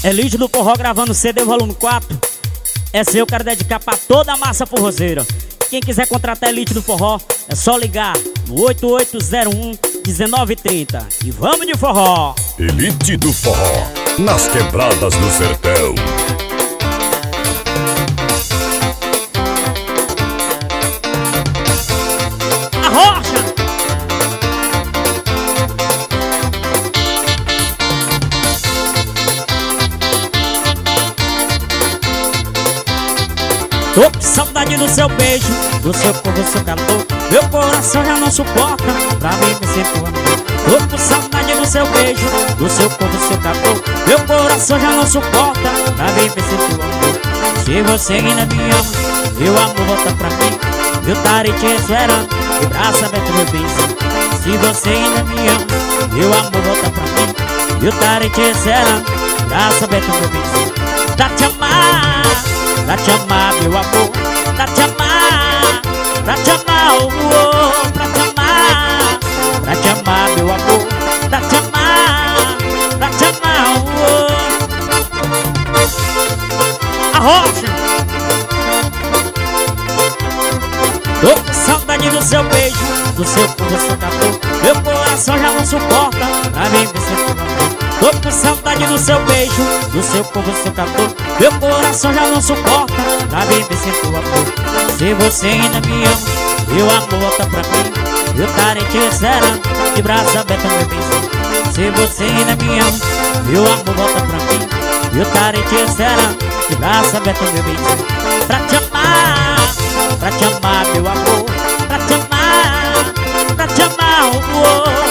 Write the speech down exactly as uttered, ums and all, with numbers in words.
Elite do Forró gravando C D volume quatro. Essa eu quero dedicar pra toda a massa forrozeira. Quem quiser contratar Elite do Forró, é só ligar no oito oito zero um, um nove três zero. E vamos de forró! Elite do Forró, nas quebradas do sertão. A rocha! Tô com saudade do seu beijo, do seu corpo, do seu calor. Meu coração já não suporta, pra mim me sinto amor. Tô com saudade do seu beijo, do seu corpo, do seu calor. Meu coração já não suporta, pra mim me sinto amor. Se você ainda me ama, meu amor volta pra mim. Eu estarei te esperando, de braço aberto meu beijo. Se você ainda me ama, meu amor volta pra mim. Eu estarei te esperando, de braço aberto meu beijo. Pra te amar, pra te amar, meu amor, pra te amar, pra te amar, oh, oh, pra te amar, pra te amar, meu amor, pra te amar, pra te amar, oh, oh. A rocha! Tô com saudade do seu beijo, do seu corpo, do seu calor. Meu coração já não suporta, pra mim você tem amor. Tô com saudade do seu beijo, do seu corpo, do seu calor. Meu coração já não suporta, pra mim você tem amor. Se você ainda me ama, meu amor volta pra mim. Eu estarei te esperando, de braço aberto meu beijo. Se você ainda me ama, meu amor volta pra mim. Eu estarei te esperando, de braço aberto meu beijo. Pra te amar, pra te amar, meu amor, pra te amar, pra te amar, oh, oh.